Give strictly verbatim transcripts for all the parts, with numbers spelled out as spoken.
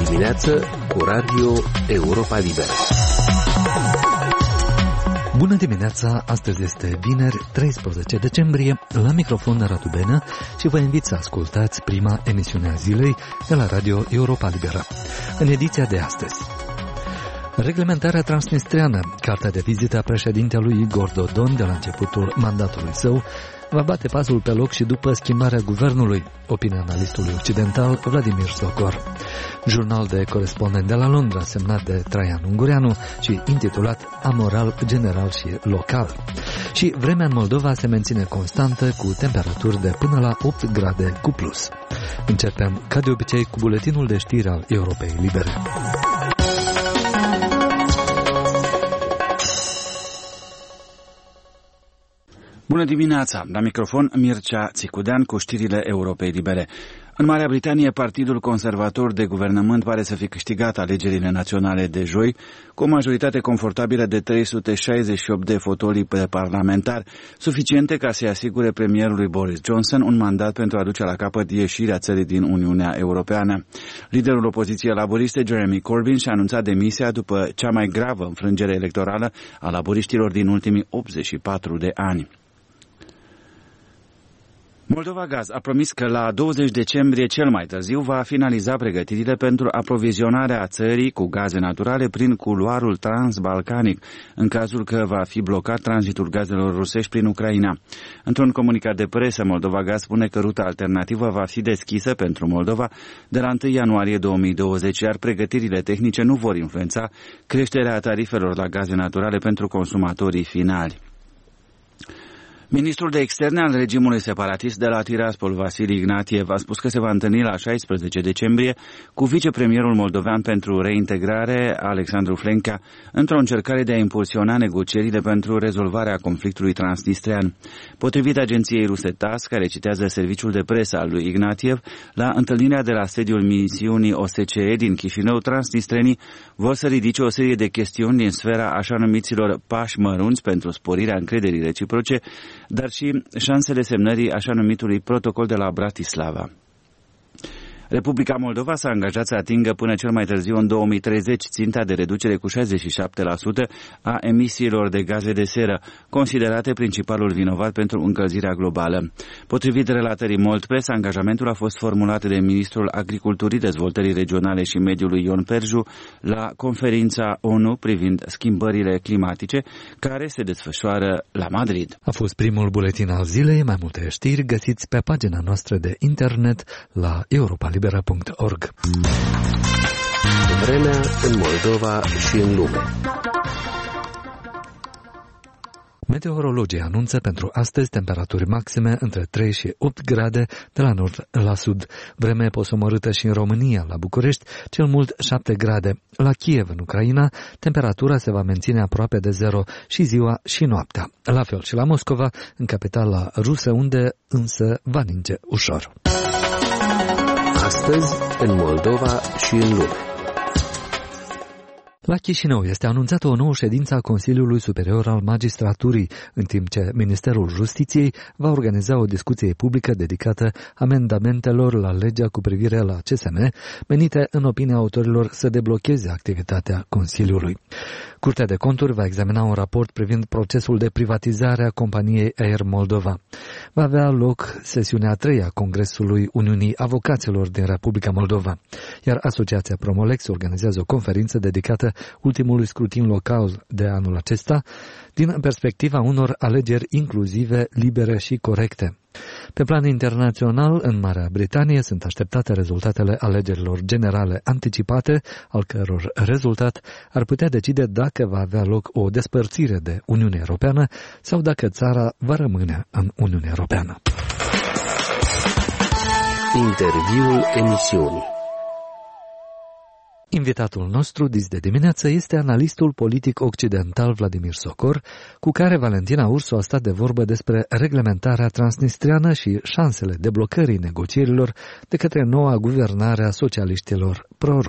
dimineață cu Radio Europa Liberă. Bună dimineața! Astăzi este vineri, treisprezece decembrie, la microfon Radu Benă și vă invit să ascultați prima emisiune a zilei de la Radio Europa Liberă. În ediția de astăzi, reglementarea transnistreană, cartea de vizită a președintelui Igor Dodon de la începutul mandatului său, va bate pasul pe loc și după schimbarea guvernului, opinia analistului occidental Vladimir Sokor. Jurnal de corespondent de la Londra, semnat de Traian Ungureanu și intitulat Amoral general și local. Și vremea în Moldova se menține constantă cu temperaturi de până la opt grade cu plus. Începem, ca de obicei, cu buletinul de știri al Europei Libere. Bună dimineața! La microfon Mircea Țicudean cu știrile Europei Libere. În Marea Britanie, Partidul Conservator de Guvernământ pare să fi câștigat alegerile naționale de joi cu o majoritate confortabilă de trei sute șaizeci și opt de fotolii pe parlamentar, suficiente ca să-i asigure premierului Boris Johnson un mandat pentru a duce la capăt ieșirea țării din Uniunea Europeană. Liderul opoziției laboriste, Jeremy Corbyn, și-a anunțat demisia după cea mai gravă înfrângere electorală a laboriștilor din ultimii optzeci și patru de ani. Moldova Gaz a promis că la douăzeci decembrie cel mai târziu va finaliza pregătirile pentru aprovizionarea țării cu gaze naturale prin culoarul transbalcanic, în cazul că va fi blocat tranzitul gazelor rusești prin Ucraina. Într-un comunicat de presă, Moldova Gaz spune că ruta alternativă va fi deschisă pentru Moldova de la întâi ianuarie două mii douăzeci, iar pregătirile tehnice nu vor influența creșterea tarifelor la gaze naturale pentru consumatorii finali. Ministrul de Externe al regimului separatist de la Tiraspol, Vasili Ignatiev, a spus că se va întâlni la șaisprezece decembrie cu vicepremierul moldovean pentru reintegrare, Alexandru Flenca, într-o încercare de a impulsiona negocierile pentru rezolvarea conflictului transnistrean. Potrivit agenției ruse T A S S, care citează serviciul de presă al lui Ignatiev, la întâlnirea de la sediul misiunii O S C E din Chișinău, transnistrenii vor să ridice o serie de chestiuni din sfera așa numiților pași mărunți pentru sporirea încrederii reciproce, dar și șansele semnării așa numitului protocol de la Bratislava. Republica Moldova s-a angajat să atingă până cel mai târziu în două mii treizeci ținta de reducere cu șaizeci și șapte la sută a emisiilor de gaze de seră, considerate principalul vinovat pentru încălzirea globală. Potrivit relatării Moldpress, angajamentul a fost formulat de ministrul Agriculturii, Dezvoltării Regionale și Mediului Ion Perju la conferința O N U privind schimbările climatice, care se desfășoară la Madrid. A fost primul buletin al zilei. Mai multe știri găsiți pe pagina noastră de internet la europa libera punct org. Vremea în Moldova și în lume. Meteorologii anunță pentru astăzi temperaturi maxime între trei și opt grade de la nord la sud. Vreme posomorâtă și în România, la București, cel mult șapte grade. La Kiev, în Ucraina, temperatura se va menține aproape de zero și ziua și noaptea. La fel și la Moscova, în capitala rusă, unde însă va ninge ușor. Astăzi, în Moldova și în lume. La Chișinău este anunțată o nouă ședință a Consiliului Superior al Magistraturii, în timp ce Ministerul Justiției va organiza o discuție publică dedicată amendamentelor la legea cu privire la C S M, menite, în opinia autorilor, să deblocheze activitatea Consiliului. Curtea de Conturi va examina un raport privind procesul de privatizare a companiei Air Moldova. Va avea loc sesiunea a treia a Congresului Uniunii Avocaților din Republica Moldova, iar Asociația Promolex organizează o conferință dedicată ultimului scrutin local de anul acesta, din perspectiva unor alegeri inclusive, libere și corecte. Pe plan internațional, în Marea Britanie sunt așteptate rezultatele alegerilor generale anticipate, al căror rezultat ar putea decide dacă va avea loc o despărțire de Uniunea Europeană sau dacă țara va rămâne în Uniunea Europeană. Interviul emisiunii. Invitatul nostru dis de dimineață este analistul politic occidental Vladimir Sokor, cu care Valentina Ursu a stat de vorbă despre reglementarea transnistreană și șansele deblocării negocierilor de către noua guvernare a socialiștilor proruși.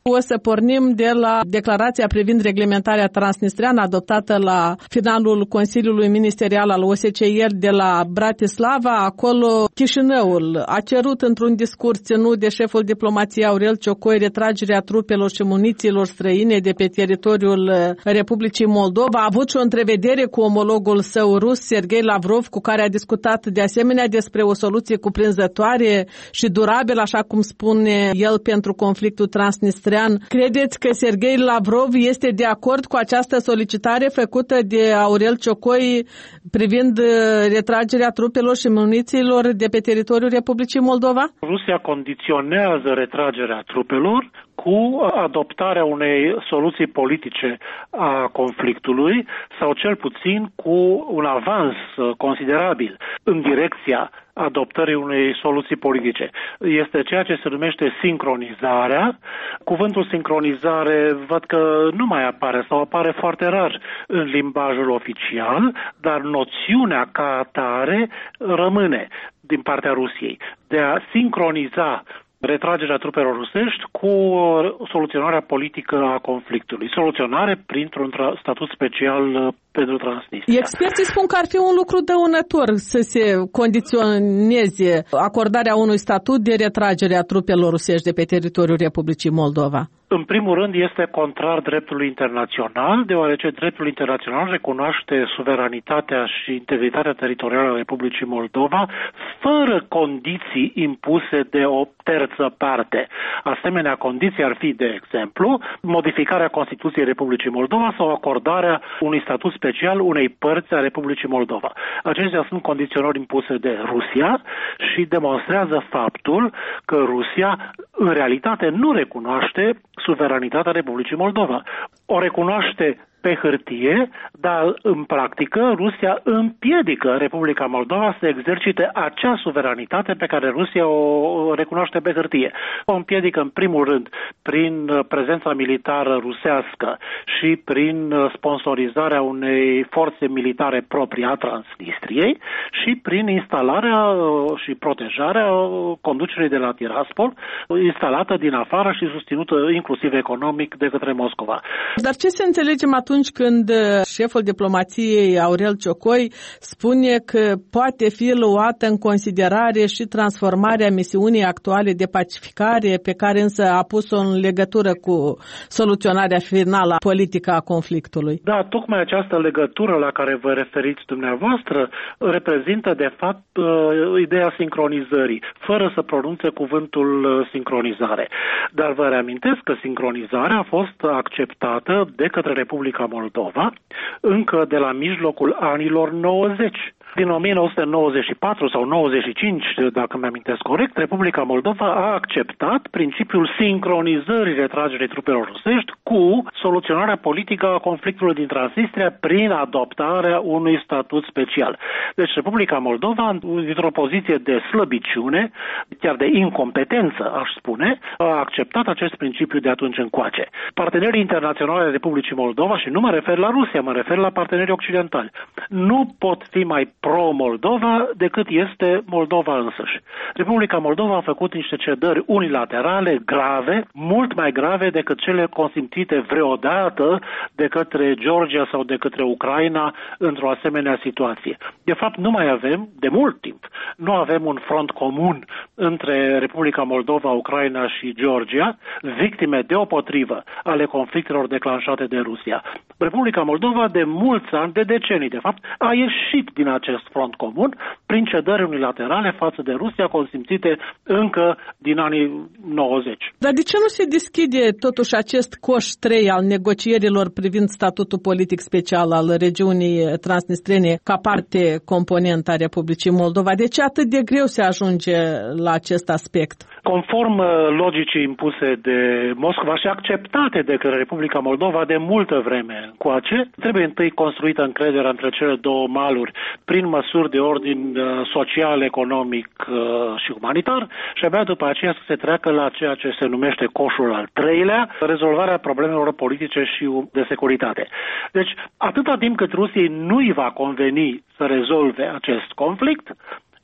O să pornim de la declarația privind reglementarea transnistreană adoptată la finalul Consiliului Ministerial al O S C E ieri de la Bratislava. Acolo Chișinăul a cerut într-un discurs ținut de șeful diplomației Aurel Ciocoi retragerea trupelor și munițiilor străine de pe teritoriul Republicii Moldova. A avut și o întrevedere cu omologul său rus, Sergei Lavrov, cu care a discutat de asemenea despre o soluție cuprinzătoare și durabilă, așa cum spune el, pentru conflictul transnistrean. Credeți că Sergei Lavrov este de acord cu această solicitare făcută de Aurel Ciocoi privind retragerea trupelor și munițiilor de pe teritoriul Republicii Moldova? Rusia condiționează retragerea trupelor cu adoptarea unei soluții politice a conflictului sau cel puțin cu un avans considerabil în direcția adoptării unei soluții politice. Este ceea ce se numește sincronizarea. Cuvântul sincronizare văd că nu mai apare sau apare foarte rar în limbajul oficial, dar noțiunea ca atare rămâne din partea Rusiei de a sincroniza retragerea trupelor rusești cu soluționarea politică a conflictului. Soluționare printr-un statut special pentru Transnistria. Experții spun că ar fi un lucru dăunător să se condiționeze acordarea unui statut de retragere a trupelor rusești de pe teritoriul Republicii Moldova. În primul rând este contrar dreptului internațional, deoarece dreptul internațional recunoaște suveranitatea și integritatea teritorială a Republicii Moldova fără condiții impuse de o terță parte. Asemenea condiții ar fi, de exemplu, modificarea Constituției Republicii Moldova sau acordarea unui statut special unei părți a Republicii Moldova. Acestea sunt condiționări impuse de Rusia și demonstrează faptul că Rusia în realitate nu recunoaște suveranitatea Republicii Moldova. O recunoaște pe hârtie, dar în practică Rusia împiedică Republica Moldova să exercite acea suveranitate pe care Rusia o recunoaște pe hârtie. O împiedică în primul rând prin prezența militară rusească și prin sponsorizarea unei forțe militare proprii a Transnistriei și prin instalarea și protejarea conducerii de la Tiraspol, instalată din afară și susținută inclusiv economic de către Moscova. Dar ce se înțelegem atunci când șeful diplomației Aurel Ciocoi spune că poate fi luată în considerare și transformarea misiunii actuale de pacificare, pe care însă a pus-o în legătură cu soluționarea finală politică a conflictului? Da, tocmai această legătură la care vă referiți dumneavoastră reprezintă de fapt ideea sincronizării, fără să pronunțe cuvântul sincronizare. Dar vă reamintesc că sincronizarea a fost acceptată de către Republica Moldova încă de la mijlocul anilor nouăzeci. Din o mie nouă sute nouăzeci și patru sau nouăzeci și cinci, dacă mi-amintesc corect, Republica Moldova a acceptat principiul sincronizării retragerii trupelor rusești cu soluționarea politică a conflictului din Transnistria prin adoptarea unui statut special. Deci Republica Moldova, dintr-o poziție de slăbiciune, chiar de incompetență, aș spune, a acceptat acest principiu de atunci încoace. Partenerii internaționali ai Republicii Moldova, și nu mă refer la Rusia, mă refer la partenerii occidentali, nu pot fi mai pro-Moldova decât este Moldova însăși. Republica Moldova a făcut niște cedări unilaterale grave, mult mai grave decât cele consimțite vreodată de către Georgia sau de către Ucraina într-o asemenea situație. De fapt, nu mai avem, de mult timp, nu avem un front comun între Republica Moldova, Ucraina și Georgia, victime deopotrivă ale conflictelor declanșate de Rusia. Republica Moldova de mulți ani, de decenii, de fapt, a ieșit din acest front comun prin cedări unilaterale față de Rusia consimțite încă din anii nouăzeci. Dar de ce nu se deschide totuși acest coș trei al negocierilor privind statutul politic special al regiunii transnistrene ca parte componentă a Republicii Moldova? De ce atât de greu se ajunge la acest aspect? Conform logicii impuse de Moscova și acceptate de către Republica Moldova de multă vreme încoace, trebuie întâi construită încrederea între cele două maluri prin măsuri de ordin social, economic și umanitar și abia după aceea să se treacă la ceea ce se numește coșul al treilea, rezolvarea problemelor politice și de securitate. Deci, atâta timp cât Rusiei nu îi va conveni să rezolve acest conflict,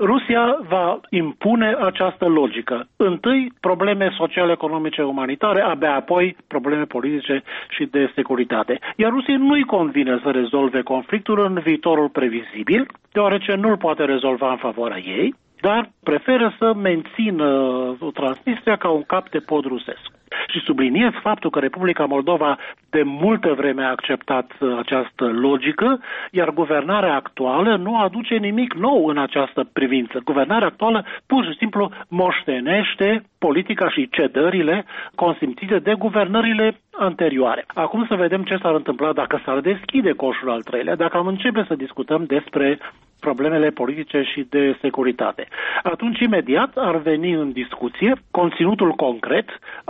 Rusia va impune această logică. Întâi probleme sociale, economice, umanitare, abia apoi probleme politice și de securitate. Iar Rusiei nu-i convine să rezolve conflictul în viitorul previzibil, deoarece nu-l poate rezolva în favoarea ei, dar preferă să mențină Transnistria ca un cap de pod rusesc. Și subliniez faptul că Republica Moldova de multă vreme a acceptat această logică, iar guvernarea actuală nu aduce nimic nou în această privință. Guvernarea actuală pur și simplu moștenește politica și cedările consimțite de guvernările anterioare. Acum să vedem ce s-ar întâmpla dacă s-ar deschide coșul al treilea, dacă am începe să discutăm despre problemele politice și de securitate. Atunci, imediat, ar veni în discuție conținutul concret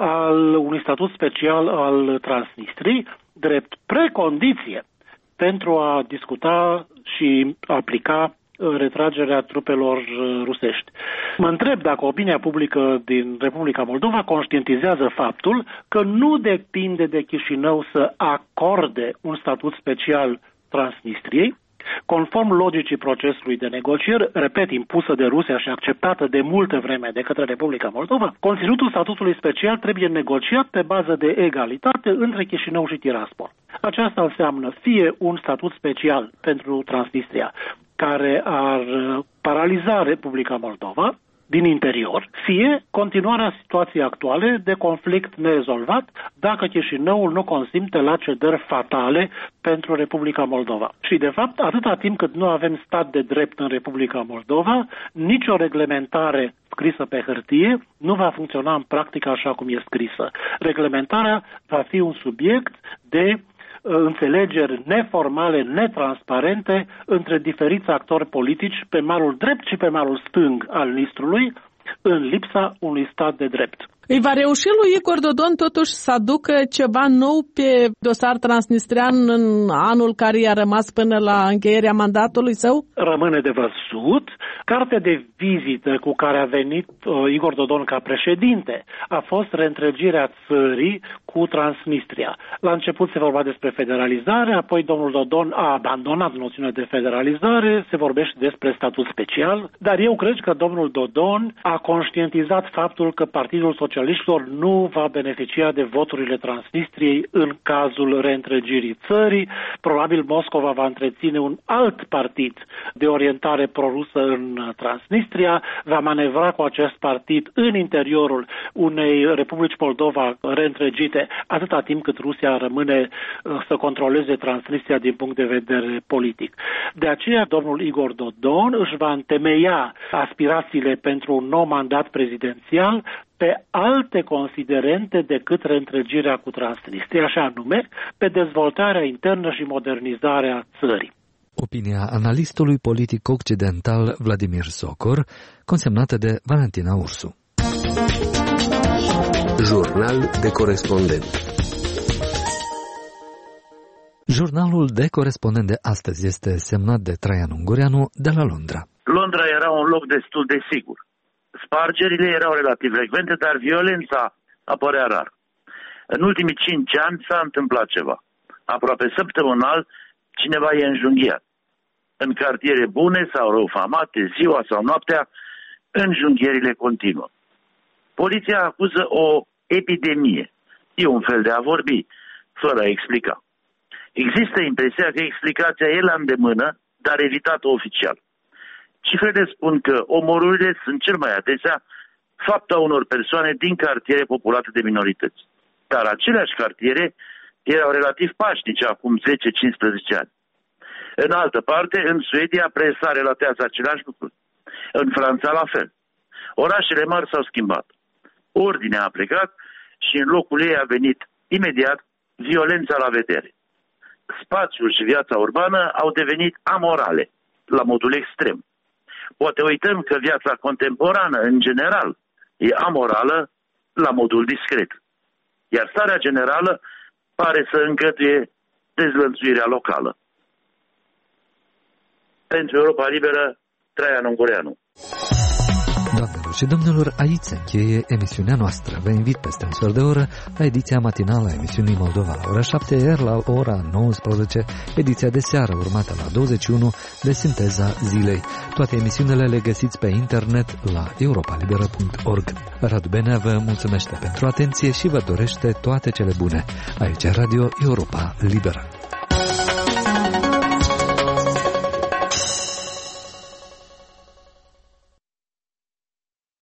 al unui statut special al Transnistriei, drept precondiție pentru a discuta și aplica retragerea trupelor rusești. Mă întreb dacă opinia publică din Republica Moldova conștientizează faptul că nu depinde de Chișinău să acorde un statut special Transnistriei, conform logicii procesului de negocieri, repet, impusă de Rusia și acceptată de multă vreme de către Republica Moldova, conținutul statutului special trebuie negociat pe bază de egalitate între Chișinău și Tiraspol. Aceasta înseamnă fie un statut special pentru Transnistria, care ar paraliza Republica Moldova din interior, fie continuarea situației actuale de conflict nerezolvat dacă Chișinăul nu consimte la cedări fatale pentru Republica Moldova. Și de fapt, atâta timp cât nu avem stat de drept în Republica Moldova, nicio reglementare scrisă pe hârtie nu va funcționa în practică așa cum e scrisă. Reglementarea va fi un subiect de înțelegeri neformale, netransparente între diferiți actori politici pe malul drept și pe malul stâng al Nistrului, în lipsa unui stat de drept. Îi va reuși lui Igor Dodon totuși să aducă ceva nou pe dosar transnistrian în anul care i-a rămas până la încheierea mandatului său? Rămâne de văzut. Cartea de vizită cu care a venit uh, Igor Dodon ca președinte a fost reîntregirea țării cu Transnistria. La început se vorba despre federalizare, apoi domnul Dodon a abandonat noțiunea de federalizare, se vorbește despre statut special, dar eu cred că domnul Dodon a conștientizat faptul că Partidul Socialiștilor nu va beneficia de voturile Transnistriei în cazul reîntregirii țării. Probabil Moscova va întreține un alt partid de orientare prorusă în Transnistria, va manevra cu acest partid în interiorul unei Republici Moldova reîntregite, atâta timp cât Rusia rămâne să controleze Transnistria din punct de vedere politic. De aceea, domnul Igor Dodon își va întemeia aspirațiile pentru un nou mandat prezidențial pe alte considerente decât reîntregirea cu Transnistria, așa anume pe dezvoltarea internă și modernizarea țării. Opinia analistului politic occidental Vladimir Socor, consemnată de Valentina Ursu. Jurnal de corespondent. Jurnalul de corespondent de astăzi este semnat de Traian Ungureanu de la Londra. Londra era un loc destul de sigur. Spargerile erau relativ frecvente, dar violența apărea rar. În ultimii cinci ani s-a întâmplat ceva. Aproape săptămânal, cineva e înjunghiat. În cartiere bune sau răufamate, ziua sau noaptea, înjunghierile continuă. Poliția acuză o epidemie. E un fel de a vorbi, fără a explica. Există impresia că explicația e la îndemână, dar evitată oficial. Cifrele spun că omorurile sunt cel mai adesea fapta unor persoane din cartiere populate de minorități. Dar aceleași cartiere erau relativ pașnice acum zece cincisprezece ani. În altă parte, în Suedia, presa relatează același lucru. În Franța, la fel. Orașele mari s-au schimbat. Ordinea a plecat și în locul ei a venit imediat violența la vedere. Spațiul și viața urbană au devenit amorale, la modul extrem. Poate uităm că viața contemporană, în general, e amorală la modul discret. Iar starea generală pare să îngăduie dezlănțuirea locală. Pentru Europa Liberă, Traian Ungureanu. Doamnelor și domnilor, aici se încheie emisiunea noastră. Vă invit peste un sfert de oră la ediția matinală a emisiunii Moldova la ora șapte, iar la ora nouăsprezece ediția de seară, urmată la douăzeci și unu de Sinteza Zilei. Toate emisiunile le găsiți pe internet la europa liberă punct org. Radu Benea vă mulțumește pentru atenție și vă dorește toate cele bune. Aici Radio Europa Liberă.